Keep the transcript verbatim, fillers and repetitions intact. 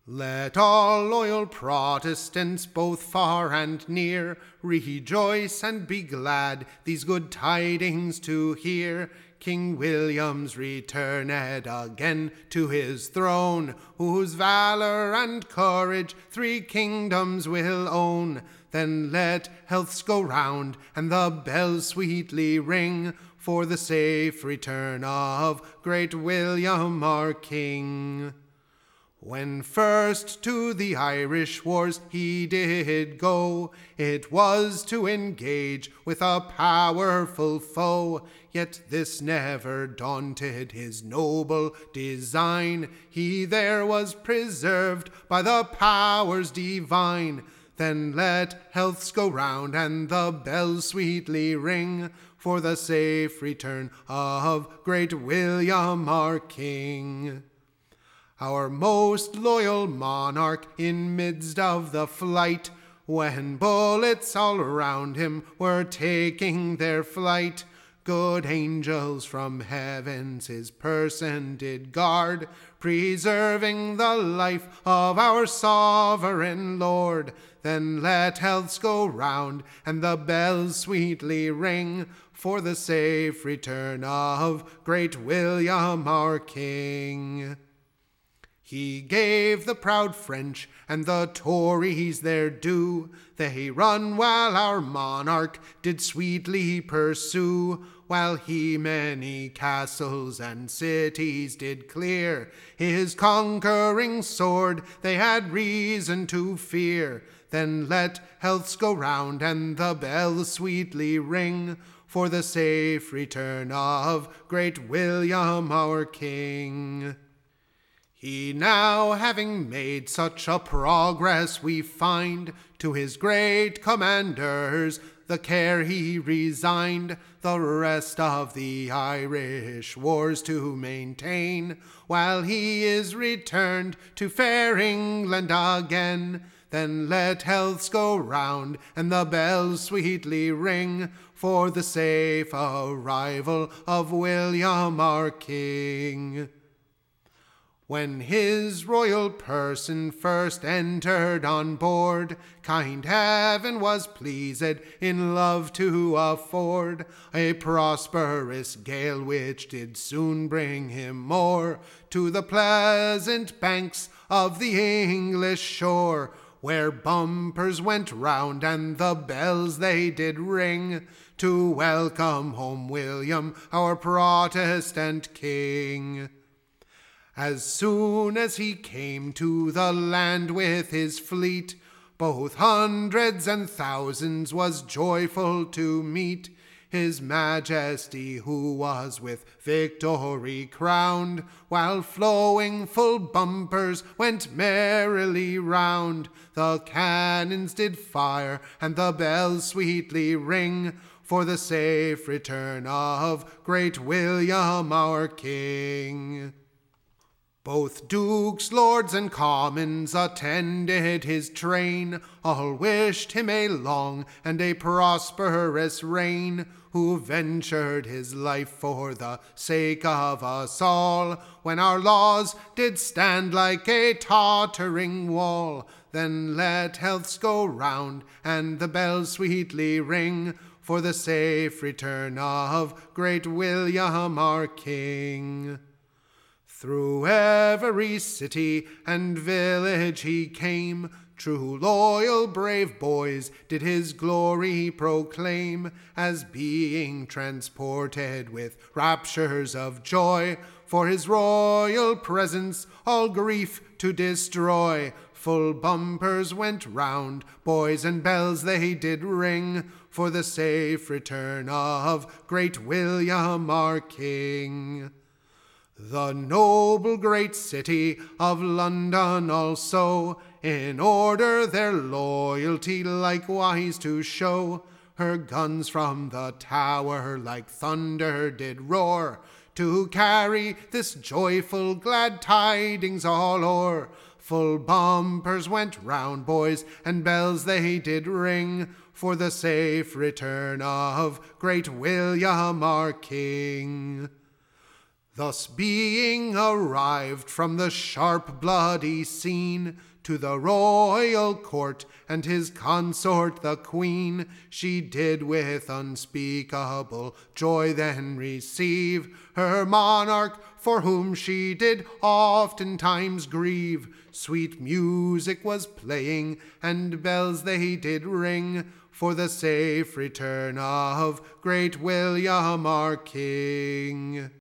Let all loyal Protestants, both far and near, rejoice and be glad these good tidings to hear. King William's returned again to his throne, whose valor and courage three kingdoms will own. Then let healths go round and the bells sweetly ring, for the safe return of great William our King. When first to the Irish wars he did go, it was to engage with a powerful foe. Yet this never daunted his noble design. He there was preserved by the powers divine. Then let healths go round and the bells sweetly ring, for the safe return of great William our King. Our most loyal monarch in midst of the flight, when bullets all around him were taking their flight, good angels from heavens his person did guard, preserving the life of our sovereign Lord. Then let healths go round and the bells sweetly ring, for the safe return of great William our King. He gave the proud French and the Tories their due. They run while our monarch did sweetly pursue, while he many castles and cities did clear. His conquering sword they had reason to fear. Then let healths go round and the bells sweetly ring, for the safe return of great William our King. He now, having made such a progress we find, to his great commanders the care he resigned, the rest of the Irish wars to maintain, while he is returned to fair England again. Then let healths go round and the bells sweetly ring, for the safe arrival of William our King. When his royal person first entered on board, kind heaven was pleased in love to afford a prosperous gale, which did soon bring him more to the pleasant banks of the English shore, where bumpers went round and the bells they did ring, to welcome home William our Protestant King. As soon as he came to the land with his fleet, both hundreds and thousands was joyful to meet. His Majesty, who was with victory crowned, while flowing full bumpers went merrily round. The cannons did fire and the bells sweetly ring, for the safe return of great William our King. Both dukes, lords, and commons attended his train, all wished him a long and a prosperous reign, who ventured his life for the sake of us all, when our laws did stand like a tottering wall. Then let healths go round and the bells sweetly ring, for the safe return of great William our King. Through every city and village he came, true, loyal, brave boys did his glory proclaim, as being transported with raptures of joy, for his royal presence all grief to destroy. Full bumpers went round, boys and bells they did ring, for the safe return of great William our King. The noble great city of London also, in order their loyalty likewise to show, her guns from the tower like thunder did roar, to carry this joyful glad tidings all o'er. Full bumpers went round, boys, and bells they did ring, for the safe return of great William our King. Thus being arrived from the sharp bloody scene, to the royal court and his consort the queen, she did with unspeakable joy then receive her monarch, for whom she did oftentimes grieve. Sweet music was playing, and bells they did ring, for the safe return of great William our King.